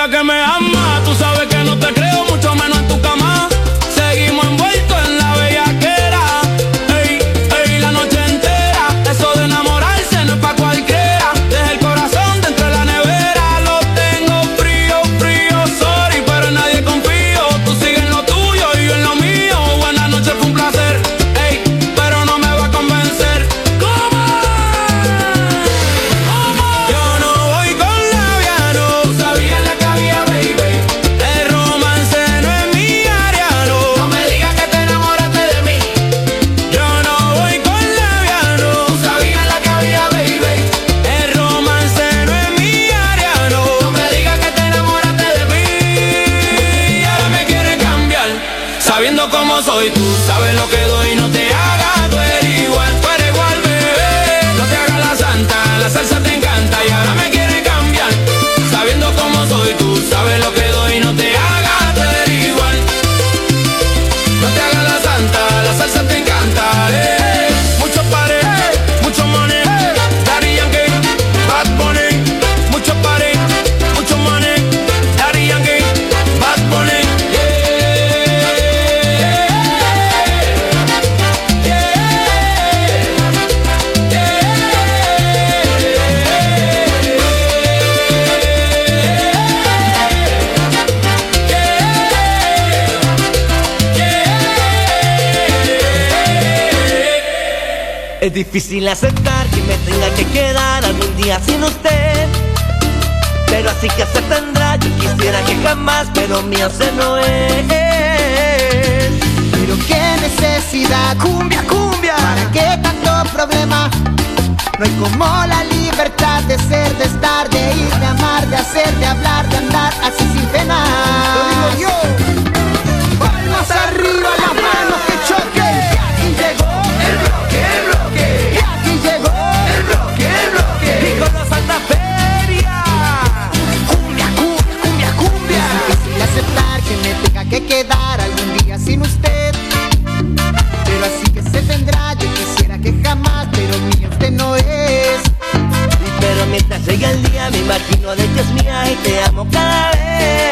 digas que me ama, tú sabes que no te creo, mucho menos en tu cama. Seguimos envueltos en la bellaquera, ey, ey, la noche entera. Eso de enamorarse no es pa' cualquiera. Deja el corazón dentro de la nevera. Lo tengo frío, frío, sorry, pero en nadie confío. Tú sigues en lo tuyo y yo en lo mío. Buenas noches, fue un placer, ey, pero no me va a convencer. ¿Cómo? ¿Cómo? Yo no voy con labiano. Tú sabías la que había, baby. El romance no es mi área, no. No me digas que te enamoraste de mí. Yo no voy con labiano. Tú sabías la que había, baby. El romance no es mi área, no. No me digas que te enamoraste de mí. Y ahora me quieres cambiar, sabiendo cómo soy tú. Sabes lo que doy, no te hagas. Tú eres igual, tú eres igual, bebé. No te hagas la santa, la salsa te encanta. Y ahora me quieres cambiar, sabiendo cómo soy tú. Sabes lo que doy, no te hagas. Tú eres igual, no te hagas la santa, la salsa te encanta. Eh. Muchos pares, mucho money, Daddy Yankee, Bad Bunny. Muchos pares, mucho money, Daddy Yankee, Bad Bunny. Es difícil aceptar que me tenga que quedar algún día sin usted, pero así que se tendrá. Yo quisiera que jamás, pero mío se no es. Pero qué necesidad, cumbia, cumbia, ¿para qué tanto problema? No hay como la libertad de ser, de estar, de ir, de amar, de hacer, de hablar, de andar, así